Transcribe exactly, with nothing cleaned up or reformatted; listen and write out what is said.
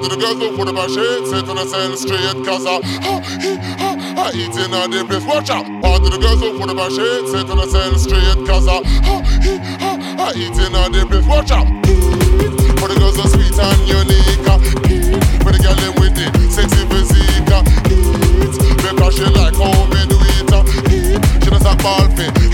All of the girls look for the shit, say to themselves straight, cause I, ha, he, ha, I eating on the place. Watch out! All of the girls look for the shit, say to themselves straight, cause I, ha, he, ha, I eating on the place. Watch out! For the girls are sweet and unique, for the girl in with the sexy physique, because she like how me do it. She does a ball fit.